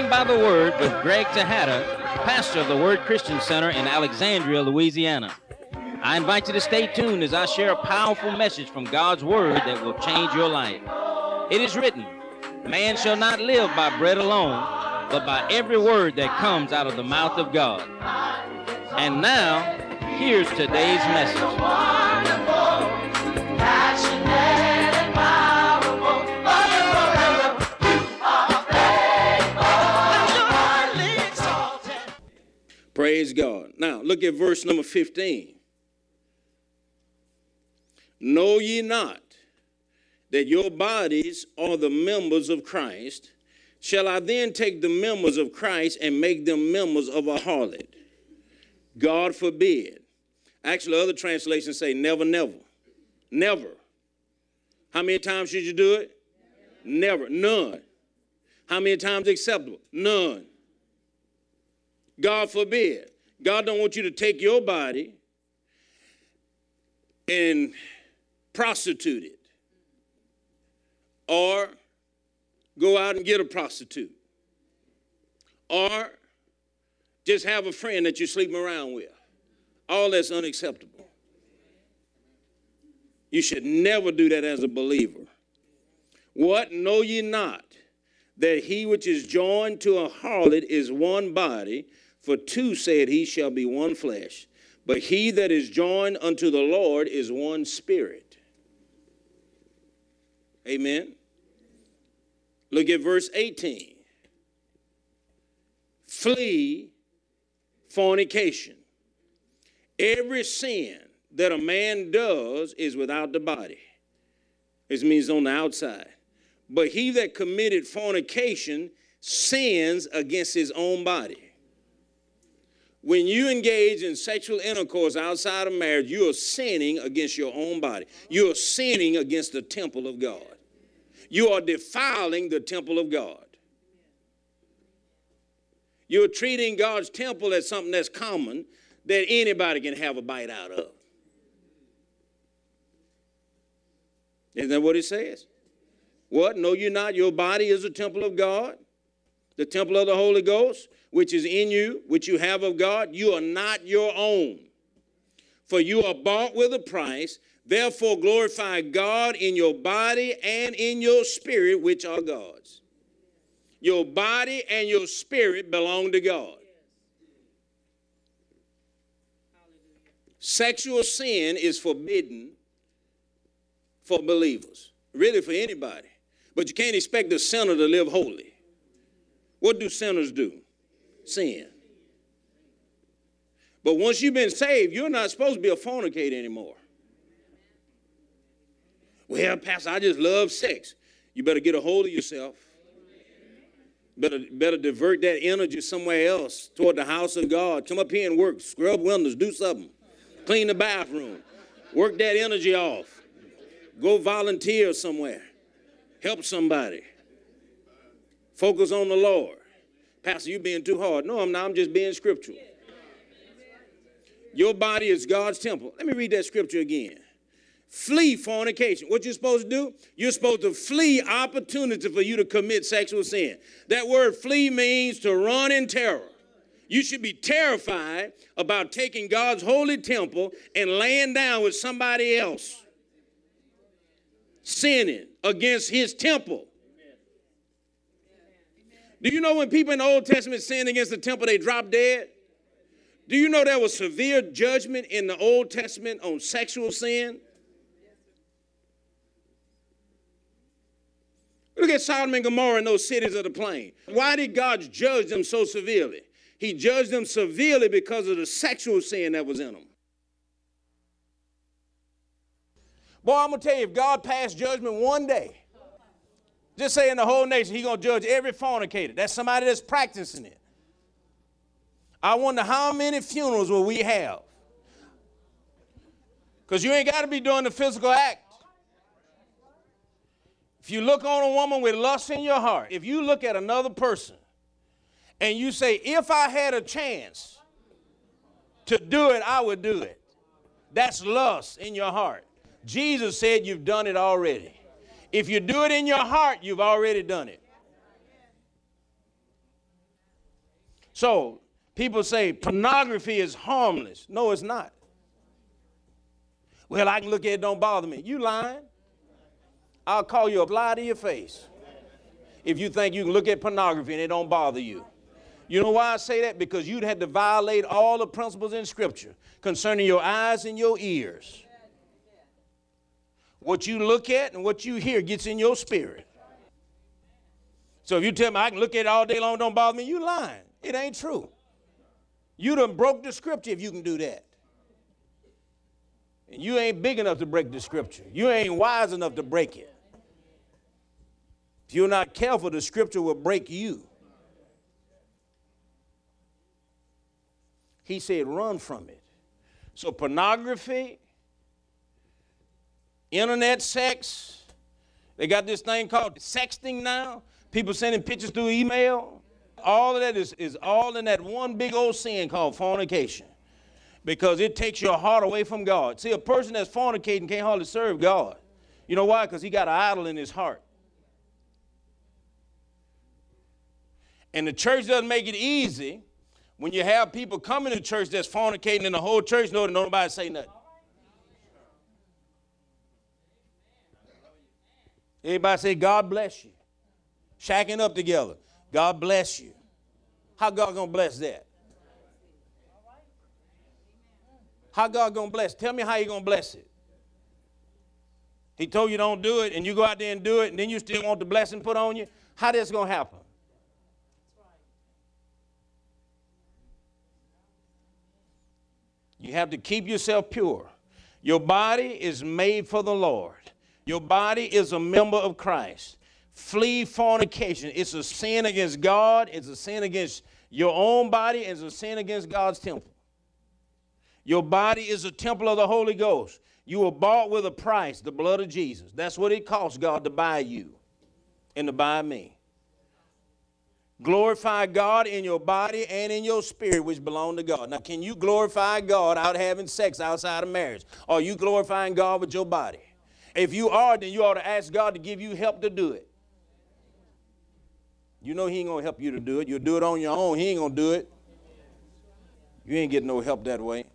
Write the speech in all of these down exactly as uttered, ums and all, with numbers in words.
Living by the Word with Greg Tejada, pastor of the Word Christian Center in Alexandria, Louisiana. I invite you to stay tuned as I share a powerful message from God's Word that will change your life. It is written, man shall not live by bread alone, but by every word that comes out of the mouth of God. And now, here's today's message. Praise God. Now, look at verse number fifteen. Know ye not that your bodies are the members of Christ? Shall I then take the members of Christ and make them members of a harlot? God forbid. Actually, other translations say never, never. Never. How many times should you do it? Never. None. How many times acceptable? None. God forbid. God don't want you to take your body and prostitute it, or go out and get a prostitute, or just have a friend that you're sleeping around with. All that's unacceptable. You should never do that as a believer. What? Know ye not that he which is joined to a harlot is one body? For two, said he, shall be one flesh. But he that is joined unto the Lord is one spirit. Amen. Look at verse eighteen. Flee fornication. Every sin that a man does is without the body. This means on the outside. But he that committed fornication sins against his own body. When you engage in sexual intercourse outside of marriage, you are sinning against your own body. You are sinning against the temple of God. You are defiling the temple of God. You're treating God's temple as something that's common that anybody can have a bite out of. Isn't that what it says? What? Know you not your body is a temple of God, the temple of the Holy Ghost, which is in you, which you have of God? You are not your own. For you are bought with a price. Therefore glorify God in your body and in your spirit, which are God's. Your body and your spirit belong to God. Sexual sin is forbidden for believers, really for anybody. But you can't expect a sinner to live holy. What do sinners do? Sin. But once you've been saved, you're not supposed to be a fornicator anymore. Well, Pastor, I just love sex. You better get a hold of yourself. Better, better divert that energy somewhere else toward the house of God. Come up here and work. Scrub windows. Do something. Clean the bathroom. Work that energy off. Go volunteer somewhere. Help somebody. Focus on the Lord. Pastor, you're being too hard. No, I'm not. I'm just being scriptural. Your body is God's temple. Let me read that scripture again. Flee fornication. What you're supposed to do? You're supposed to flee opportunity for you to commit sexual sin. That word flee means to run in terror. You should be terrified about taking God's holy temple and laying down with somebody else, sinning against his temple. Do you know when people in the Old Testament sinned against the temple, they dropped dead? Do you know there was severe judgment in the Old Testament on sexual sin? Look at Sodom and Gomorrah and those cities of the plain. Why did God judge them so severely? He judged them severely because of the sexual sin that was in them. Boy, I'm going to tell you, if God passed judgment one day, just say in the whole nation, he's going to judge every fornicator. That's somebody that's practicing it. I wonder how many funerals will we have? Because you ain't got to be doing the physical act. If you look on a woman with lust in your heart, if you look at another person and you say, if I had a chance to do it, I would do it. That's lust in your heart. Jesus said you've done it already. If you do it in your heart, you've already done it. So people say pornography is harmless. No, it's not. Well, I can look at it, don't bother me. You lying. I'll call you a lie to your face if you think you can look at pornography and it don't bother you. You know why I say that? Because you'd have to violate all the principles in Scripture concerning your eyes and your ears. What you look at and what you hear gets in your spirit. So if you tell me I can look at it all day long, don't bother me, you lying. It ain't true. You done broke the Scripture if you can do that. And you ain't big enough to break the Scripture. You ain't wise enough to break it. If you're not careful, the Scripture will break you. He said, run from it. So pornography, internet sex, they got this thing called sexting now. People sending pictures through email. All of that is, is all in that one big old sin called fornication. Because it takes your heart away from God. See, a person that's fornicating can't hardly serve God. You know why? Because he got an idol in his heart. And the church doesn't make it easy when you have people coming to church that's fornicating and the whole church know that nobody say nothing. Everybody say, God bless you. Shacking up together. God bless you. How God gonna bless that? How God gonna bless? Tell me how he gonna bless it. He told you don't do it, and you go out there and do it, and then you still want the blessing put on you. How that's gonna happen? You have to keep yourself pure. Your body is made for the Lord. Your body is a member of Christ. Flee fornication. It's a sin against God. It's a sin against your own body. It's a sin against God's temple. Your body is a temple of the Holy Ghost. You were bought with a price, the blood of Jesus. That's what it cost God to buy you and to buy me. Glorify God in your body and in your spirit, which belong to God. Now, can you glorify God out having sex outside of marriage? Or are you glorifying God with your body? If you are, then you ought to ask God to give you help to do it. You know he ain't going to help you to do it. You'll do it on your own. He ain't going to do it. You ain't getting no help that way.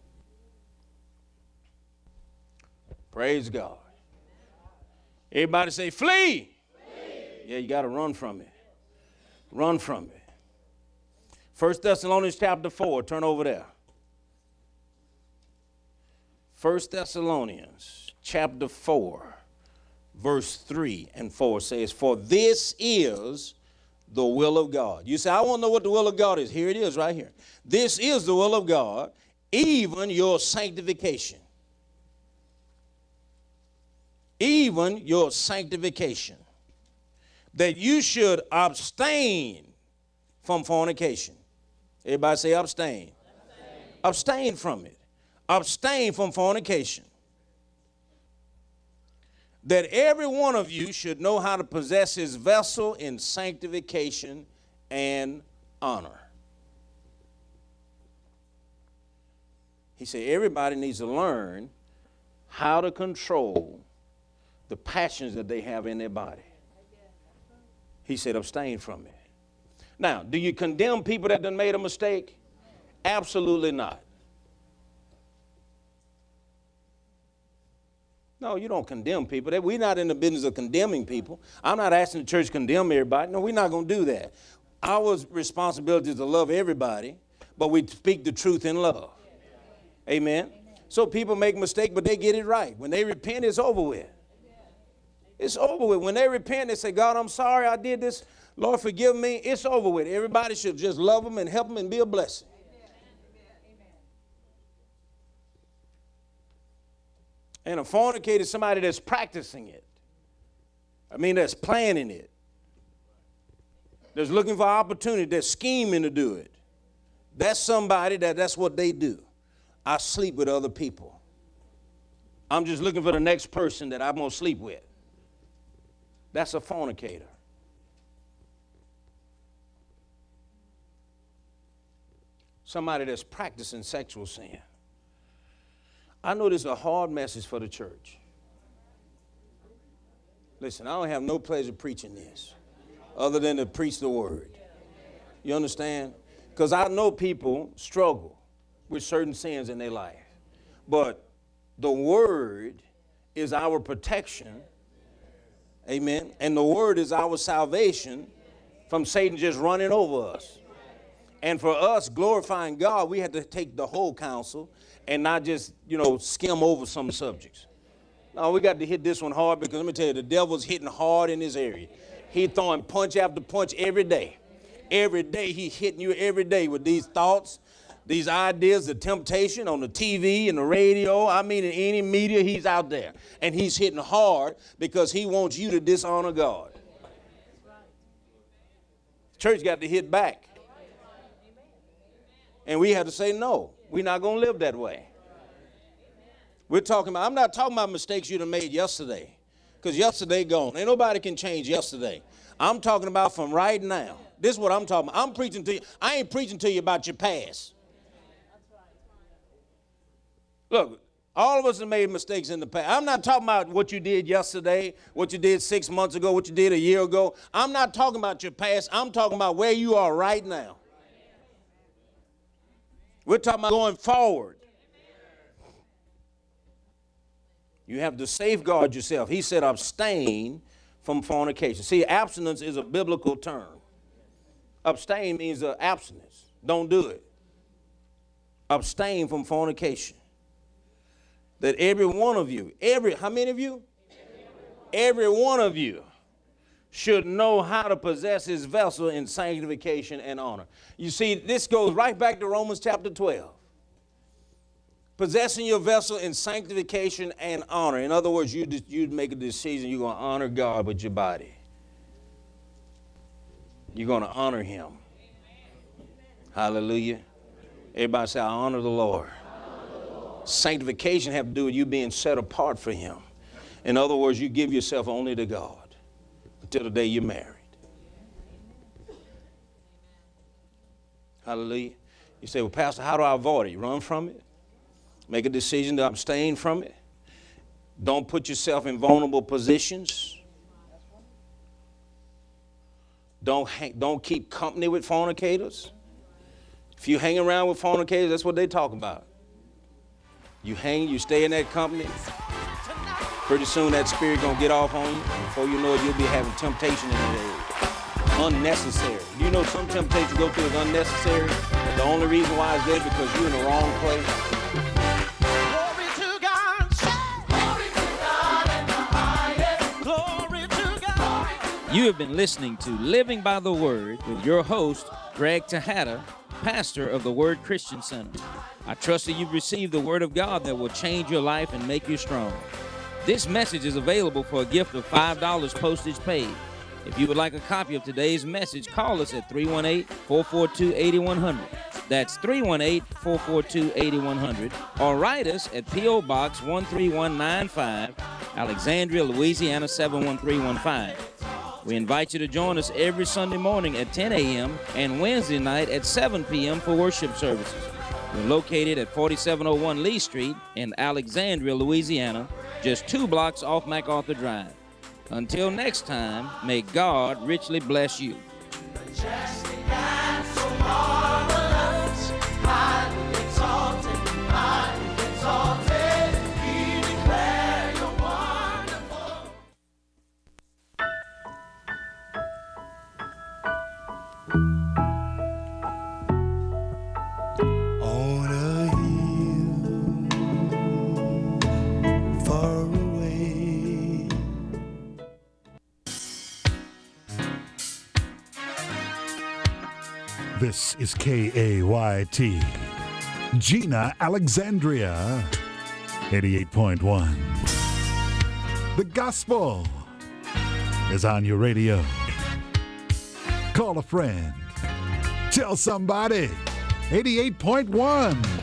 Praise God. Everybody say, flee. Flee. Yeah, you got to run from it. Run from it. First Thessalonians chapter four. Turn over there. First Thessalonians chapter four, verse three and four says, for this is the will of God. You say, I want to know what the will of God is. Here it is right here. This is the will of God, even your sanctification. Even your sanctification. That you should abstain from fornication. Everybody say abstain. Abstain. Abstain from it. Abstain from fornication. That every one of you should know how to possess his vessel in sanctification and honor. He said everybody needs to learn how to control the passions that they have in their body. He said abstain from it. Now, do you condemn people that done made a mistake? Absolutely not. No, you don't condemn people. We're not in the business of condemning people. I'm not asking the church to condemn everybody. No, we're not going to do that. Our responsibility is to love everybody, but we speak the truth in love. Amen. Amen. So people make mistakes, but they get it right. When they repent, it's over with. It's over with. When they repent, they say, God, I'm sorry I did this. Lord, forgive me. It's over with. Everybody should just love them and help them and be a blessing. And a fornicator is somebody that's practicing it. I mean, that's planning it. That's looking for opportunity. That's scheming to do it. That's somebody that that's what they do. I sleep with other people. I'm just looking for the next person that I'm going to sleep with. That's a fornicator. Somebody that's practicing sexual sin. I know this is a hard message for the church. Listen, I don't have no pleasure preaching this other than to preach the word. You understand? Because I know people struggle with certain sins in their life. But the word is our protection. Amen. And the word is our salvation from Satan just running over us. And for us glorifying God, we have to take the whole counsel and not just, you know, skim over some subjects. No, we got to hit this one hard, because let me tell you, the devil's hitting hard in this area. He's throwing punch after punch every day. Every day he's hitting you every day with these thoughts, these ideas, the temptation on the T V and the radio. I mean, in any media, he's out there. And he's hitting hard because he wants you to dishonor God. Church got to hit back. And we have to say, no, we're not going to live that way. We're talking about, I'm not talking about mistakes you'd have made yesterday, because yesterday gone. Ain't nobody can change yesterday. I'm talking about from right now. This is what I'm talking about. I'm preaching to you. I ain't preaching to you about your past. Look, all of us have made mistakes in the past. I'm not talking about what you did yesterday, what you did six months ago, what you did a year ago. I'm not talking about your past. I'm talking about where you are right now. We're talking about going forward. You have to safeguard yourself. He said abstain from fornication. See, abstinence is a biblical term. Abstain means uh, abstinence. Don't do it. Abstain from fornication. That every one of you, every, how many of you? Every one of you should know how to possess his vessel in sanctification and honor. You see, this goes right back to Romans chapter twelve. Possessing your vessel in sanctification and honor. In other words, you you'd make a decision, you're going to honor God with your body. You're going to honor him. Hallelujah. Everybody say, I honor the Lord. Honor the Lord. Sanctification have to do with you being set apart for him. In other words, you give yourself only to God until the day you're married. Hallelujah. You say, well, Pastor, how do I avoid it? You run from it. Make a decision to abstain from it. Don't put yourself in vulnerable positions. Don't, hang, don't keep company with fornicators. If you hang around with fornicators, that's what they talk about. You hang, you stay in that company. Pretty soon that spirit gonna get off on you. Before you know it, you'll be having temptation in that area. Unnecessary. Do you know some temptation you go through is unnecessary? But the only reason why it's there because you're in the wrong place. You have been listening to Living by the Word with your host, Greg Tejada, pastor of the Word Christian Center. I trust that you've received the Word of God that will change your life and make you strong. This message is available for a gift of five dollars postage paid. If you would like a copy of today's message, call us at three one eight, four four two, eight one zero zero. That's three one eight, four four two, eight one zero zero. Or write us at P O Box one three one nine five, Alexandria, Louisiana seven one three one five. We invite you to join us every Sunday morning at ten a.m. and Wednesday night at seven p.m. for worship services. We're located at forty-seven oh one Lee Street in Alexandria, Louisiana, just two blocks off MacArthur Drive. Until next time, may God richly bless you. This is K A Y T, Gina, Alexandria, eighty-eight point one. The gospel is on your radio. Call a friend. Tell somebody. eighty-eight point one.